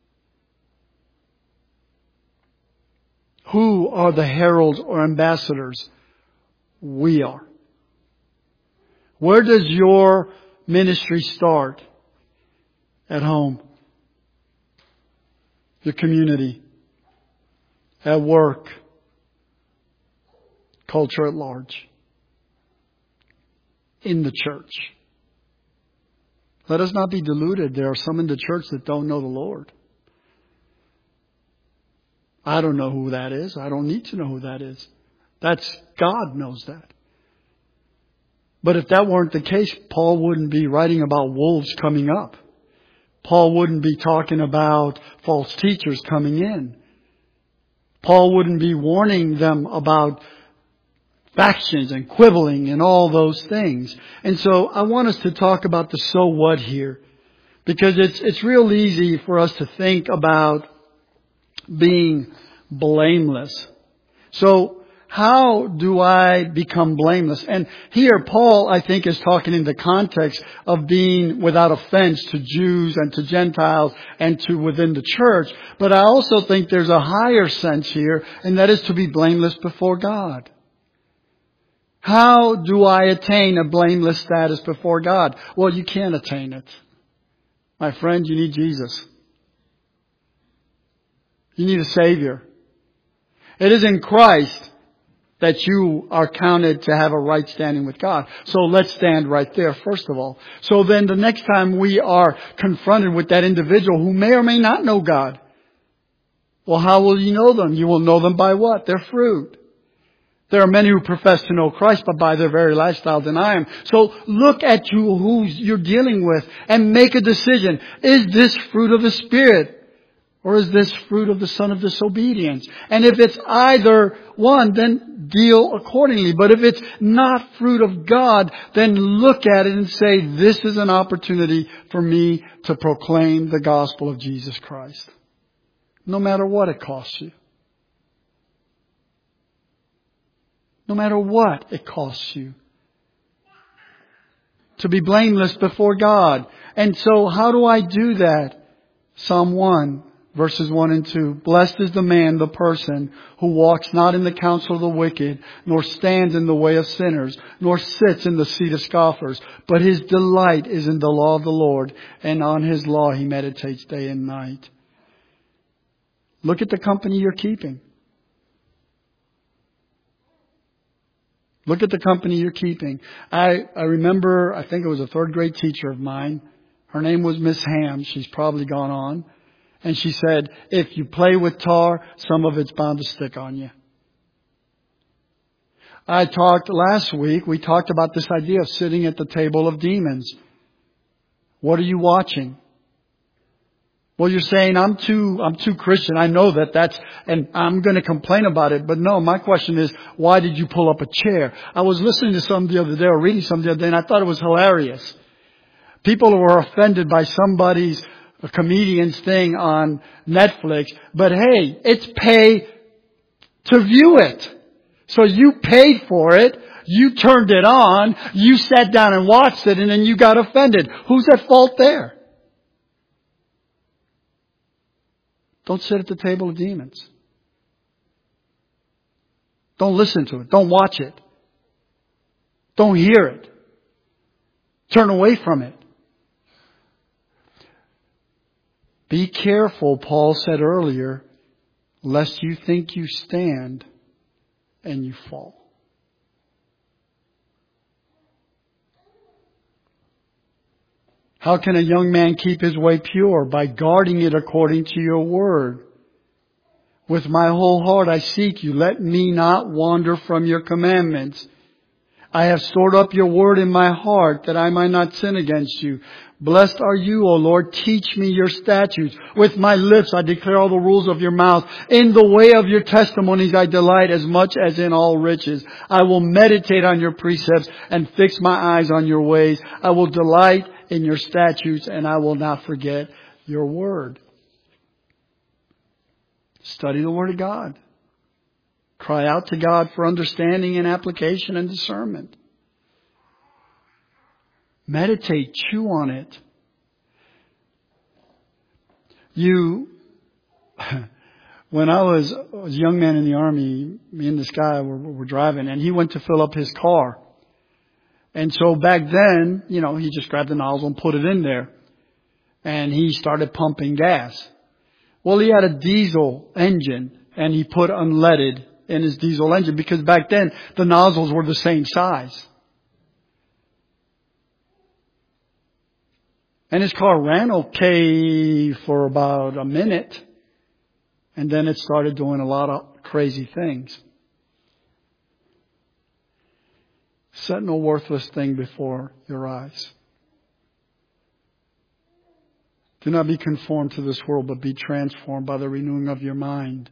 S1: Who are the heralds or ambassadors? We are. Where does your ministry start? At home. your community, at work, culture at large, in the church. Let us not be deluded. There are some in the church that don't know the Lord. I don't know who that is. I don't need to know who that is. That's God knows that. But if that weren't the case, Paul wouldn't be writing about wolves coming up. Paul wouldn't be talking about false teachers coming in. Paul wouldn't be warning them about factions and quibbling and all those things. And so I want us to talk about the so what here. Because it's it's real easy for us to think about being blameless. So how do I become blameless? And here Paul, I think, is talking in the context of being without offense to Jews and to Gentiles and to within the church. But I also think there's a higher sense here, and that is to be blameless before God. How do I attain a blameless status before God? Well, you can't attain it. My friend, you need Jesus. You need a Savior. It is in Christ that you are counted to have a right standing with God. So let's stand right there, first of all. So then the next time we are confronted with that individual who may or may not know God, well, how will you know them? You will know them by what? Their fruit. There are many who profess to know Christ, but by their very lifestyle deny Him. So look at you, who you're dealing with, and make a decision. Is this fruit of the Spirit? Or is this fruit of the son of disobedience? And if it's either one, then deal accordingly. But if it's not fruit of God, then look at it and say, this is an opportunity for me to proclaim the gospel of Jesus Christ. No matter what it costs you. No matter what it costs you. To be blameless before God. And so how do I do that? Psalm one. Verses one and two. Blessed is the man, the person, who walks not in the counsel of the wicked, nor stands in the way of sinners, nor sits in the seat of scoffers. But his delight is in the law of the Lord, and on His law he meditates day and night. Look at the company you're keeping. Look at the company you're keeping. I, I remember, I think it was a third grade teacher of mine. Her name was Miss Ham. She's probably gone on. And she said, if you play with tar, some of it's bound to stick on you. I talked last week, we talked about this idea of sitting at the table of demons. What are you watching? Well, you're saying, I'm too, I'm too Christian. I know that that's, and I'm going to complain about it. But no, my question is, why did you pull up a chair? I was listening to some the other day or reading some the other day, and I thought it was hilarious. People were offended by somebody's a comedian's thing on Netflix, but hey, it's pay to view it. So you paid for it, you turned it on, you sat down and watched it, and then you got offended. Who's at fault there? Don't sit at the table of demons. Don't listen to it. Don't watch it. Don't hear it. Turn away from it. Be careful, Paul said earlier, lest you think you stand and you fall. How can a young man keep his way pure? By guarding it according to your word. With my whole heart I seek you. Let me not wander from your commandments. I have stored up your word in my heart that I might not sin against you. Blessed are you, O Lord. Teach me your statutes. With my lips I declare all the rules of your mouth. In the way of your testimonies I delight as much as in all riches. I will meditate on your precepts and fix my eyes on your ways. I will delight in your statutes and I will not forget your word. Study the word of God. Cry out to God for understanding and application and discernment. Meditate, chew on it. You, when I was, I was a young man in the army, me and this guy were, were driving, and he went to fill up his car. And so back then, you know, he just grabbed the nozzle and put it in there. And he started pumping gas. Well, he had a diesel engine and he put unleaded in his diesel engine because back then the nozzles were the same size. And his car ran okay for about a minute. And then it started doing a lot of crazy things. Set no worthless thing before your eyes. Do not be conformed to this world, but be transformed by the renewing of your mind.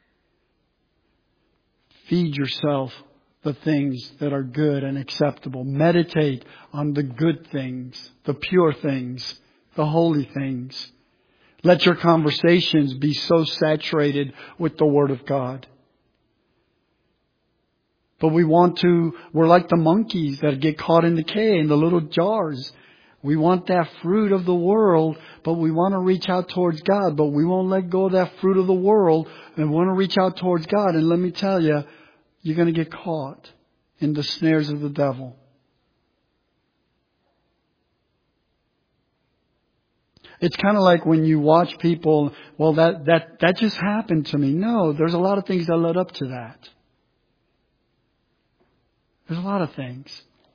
S1: Feed yourself the things that are good and acceptable. Meditate on the good things, the pure things, the holy things. Let your conversations be so saturated with the Word of God. But we want to, we're like the monkeys that get caught in the cage, in the little jars. We want that fruit of the world, but we want to reach out towards God. But we won't let go of that fruit of the world and want to reach out towards God. And let me tell you, you're going to get caught in the snares of the devil. It's kind of like when you watch people, well, that, that, that just happened to me. No, there's a lot of things that led up to that. There's a lot of things.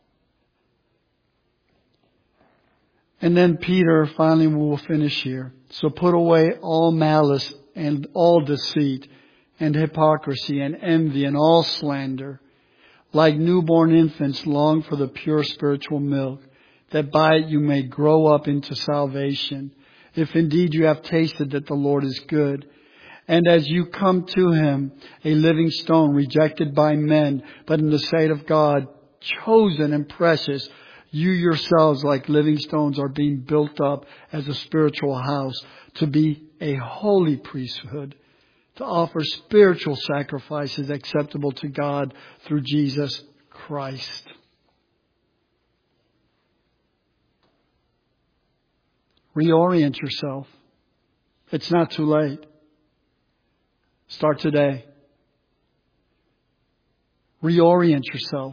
S1: And then Peter, finally we will finish here. So put away all malice and all deceit and hypocrisy and envy and all slander. Like newborn infants, long for the pure spiritual milk, that by it you may grow up into salvation, if indeed you have tasted that the Lord is good. And as you come to Him, a living stone rejected by men, but in the sight of God, chosen and precious, you yourselves, like living stones, are being built up as a spiritual house to be a holy priesthood, to offer spiritual sacrifices acceptable to God through Jesus Christ. Reorient yourself. It's not too late. Start today. Reorient yourself.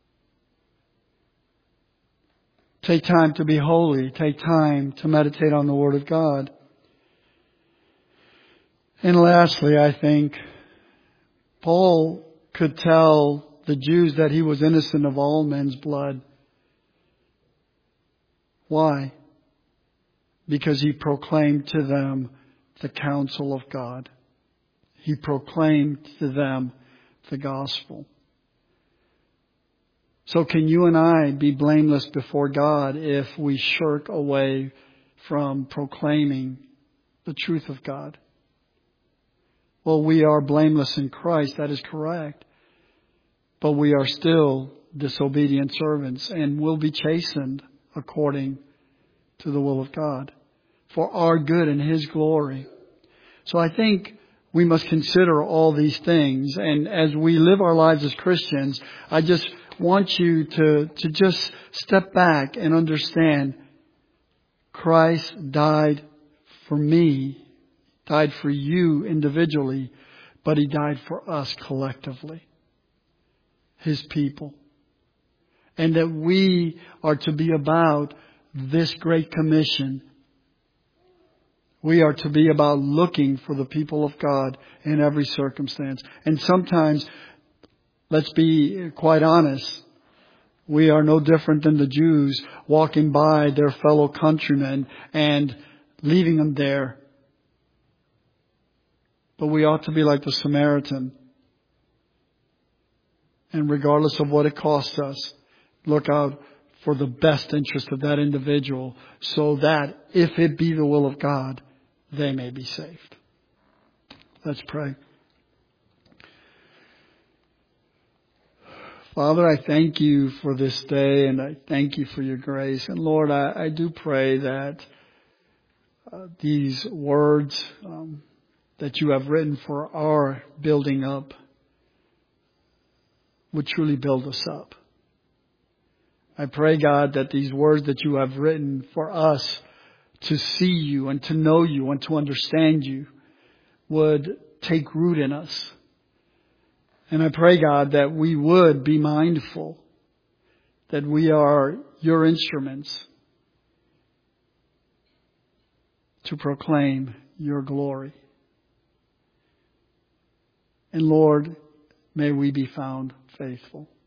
S1: Take time to be holy. Take time to meditate on the Word of God. And lastly, I think Paul could tell the Jews that he was innocent of all men's blood. Why? Because he proclaimed to them the counsel of God. He proclaimed to them the gospel. So can you and I be blameless before God if we shirk away from proclaiming the truth of God? Well, we are blameless in Christ. That is correct. But we are still disobedient servants and will be chastened according to the will of God for our good and His glory. So I think we must consider all these things. And as we live our lives as Christians, I just want you to, to just step back and understand Christ died for me, died for you individually, but He died for us collectively, His people. And that we are to be about this great commission. We are to be about looking for the people of God in every circumstance. And sometimes, let's be quite honest, we are no different than the Jews walking by their fellow countrymen and leaving them there. But we ought to be like the Samaritan. And regardless of what it costs us, look out for the best interest of that individual so that if it be the will of God, they may be saved. Let's pray. Father, I thank you for this day and I thank you for your grace. And Lord, I, I do pray that uh, these words um, that you have written for our building up would truly build us up. I pray, God, that these words that you have written for us to see you and to know you and to understand you would take root in us. And I pray, God, that we would be mindful that we are your instruments to proclaim your glory. And Lord, may we be found faithful.